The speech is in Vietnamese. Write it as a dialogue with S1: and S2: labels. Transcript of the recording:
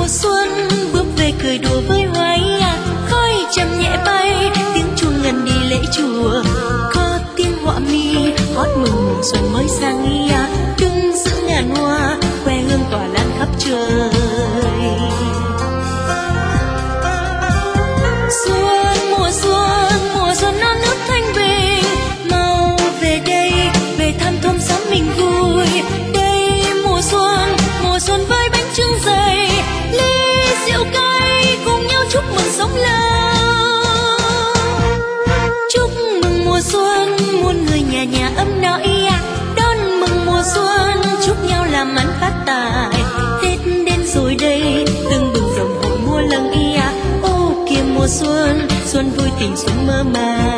S1: xuân bước về cười đùa với hoài khói trầm nhẹ bay, tiếng chuông ngân đi lễ chùa, có tiếng họa mi hót mừng xuân mới sang đứng giữa ngàn hoa que hương tỏa lan khắp trời. Mùa xuân non nước thanh bình, mau về đây về thăm thôn xóm mình vui. Đây mùa xuân với bánh chưng dày, ly rượu cay cùng nhau chúc mừng sống lâu. Chúc mừng mùa xuân muôn người nhà nhà ấm no đón mừng mùa xuân, chúc nhau làm ăn phát tài. Tết đến rồi đây tưng bừng rồng hội mua lần ô kìa mùa xuân, xuân vui tình xuân mơ màng.